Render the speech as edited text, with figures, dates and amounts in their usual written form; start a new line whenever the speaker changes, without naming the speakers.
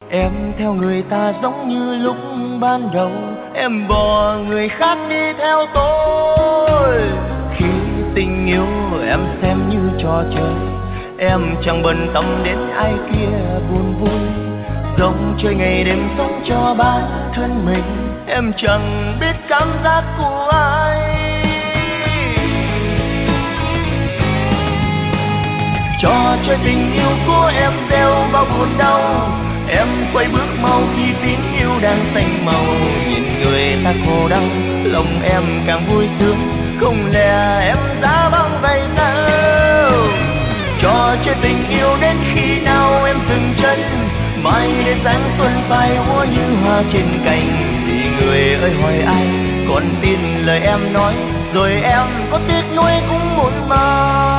Em theo người ta giống như lúc ban đầu, em bỏ người khác đi theo tôi. Khi tình yêu em xem như trò chơi, em chẳng bận tâm đến ai kia buồn vui. Giống chơi ngày đêm sống cho bản thân mình, em chẳng biết cảm giác của ai. Trò chơi tình yêu của em gieo bao buồn đau, em quay bước mau khi tiếng yêu đang xanh màu. Nhìn người ta khổ đau, lòng em càng vui sướng, không lẽ em giá băng vậy sao? Trò chơi tình yêu đến khi nào em dừng chân, mai đến sáng xuân phai úa như hoa trên cành. Thì người ơi hỏi ai còn tin lời em nói, rồi em có tiếc nuối cũng muộn màng.